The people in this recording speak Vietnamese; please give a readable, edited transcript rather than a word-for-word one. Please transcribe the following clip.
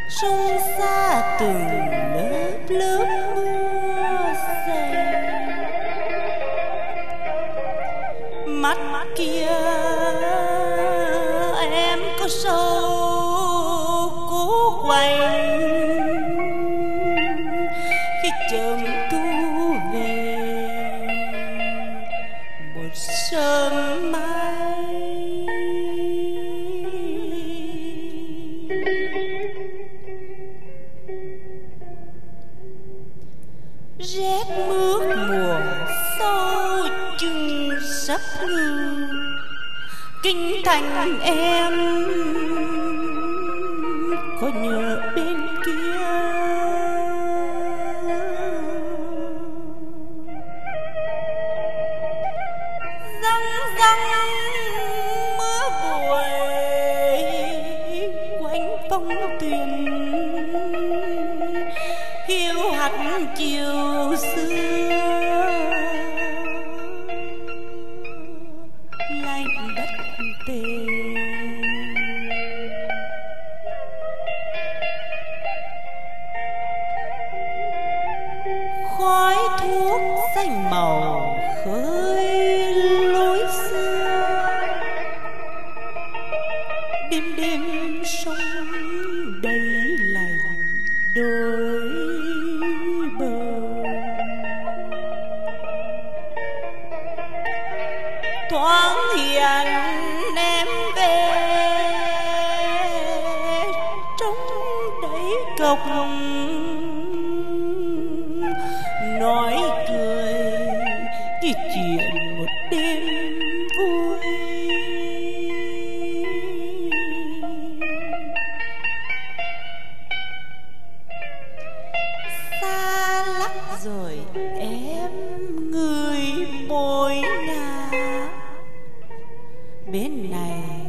sông xa từng lớp lớp mưa dày. Mắt kia em có sâu cố quạnh khi chợm thu về một sớm mai. Rét mướt mùa sâu chừng sắp ngư, kinh thành em có nhớ bên kia. Răng răng mưa buổi quanh phong tuyền, hiu hắt chiều xưa lạnh bất tề. Khói thuốc xanh màu khơi lối xưa, đêm đêm sông đầy lạnh đôi bờ. Thoáng hiện em về trong đáy cốc, nói cười cái chuyện một đêm vui. Xa lắc rồi em người bồi ngả, bên này